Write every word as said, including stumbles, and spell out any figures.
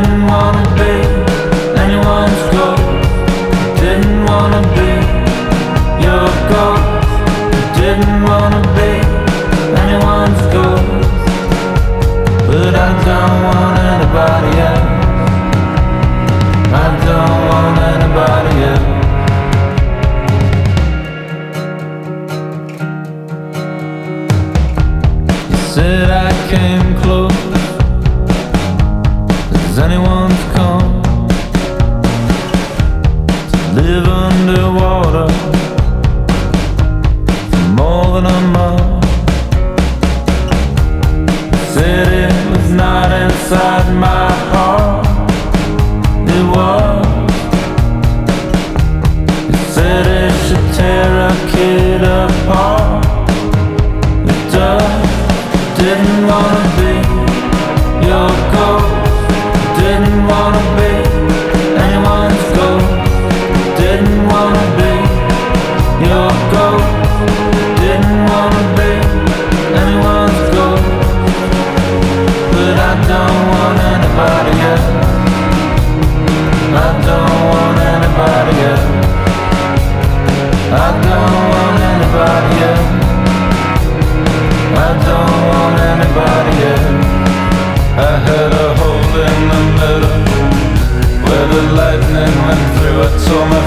didn't wanna be anyone's ghost. Didn't wanna be your ghost. Didn't wanna be anyone's ghost. But I don't want anybody else. I don't want anybody else. You said I came close. Does anyone's come to live underwater for more than a month? You said it was not inside my heart. It was. You said it should tear a kid apart. It does. Didn't wanna be your ghost. Didn't wanna be anyone's ghost. Didn't wanna be your ghost. Didn't wanna be anyone's ghost. But I don't want anybody else. I don't want anybody else. I don't want anybody else. I don't want anybody else. I had a hole in the middle where the lightning went through. I tore my